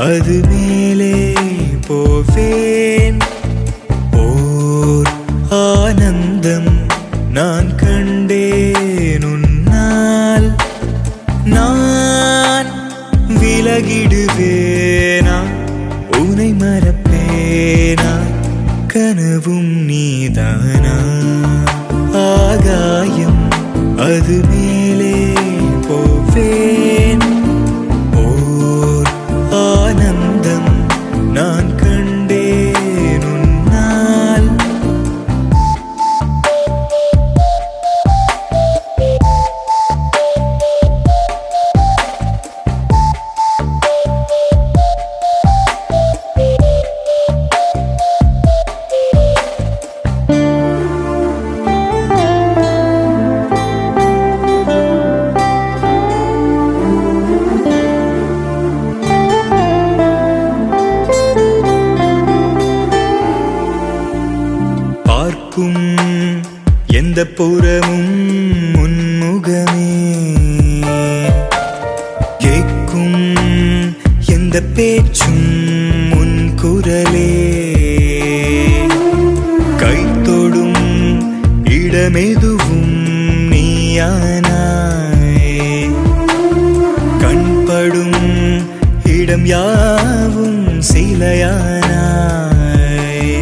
அது மேலே போவேன். ஓர் ஆனந்தம் நான் கண்டேன் உன்னால். நான் விலகிடுவேனா, உனை மறப்பேனா, கனவும் நீதானா? ஆகாயம் அது மேலே போவேன். ஓர் ஆனந்தம் நான் கண்டேன் உன்னால். பார்க்கும் எந்த புறமும் முன்முகமே, கேட்கும் எந்த பேச்சும் முன் குரலே, கைத்தொடும் இடமெதுவும் நீயானாய், கண்படும் இடம் யாவும் சிலையானாய்.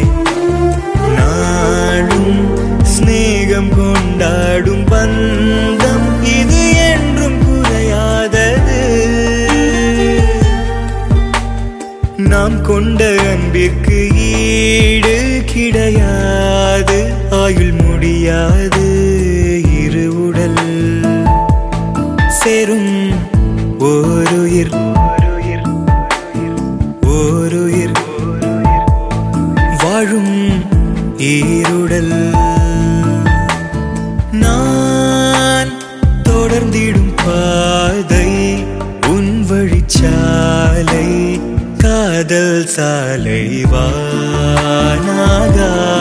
நாளும் ஸ்நேகம் கொண்டாடும் பந்தம் இது என்றும் குறையாதது. நாம் கொண்ட அன்பிற்கு ஈடு கிடையாது. ஆயுள் முடியாது இரு உடல் சேரும். ஓருயிர் ஓருயிர் வாழும் ஈருடல். நான் தொடர்ந்திடும் பாதை உன் வழிச்சாலை, காதல் சாலை வானாகா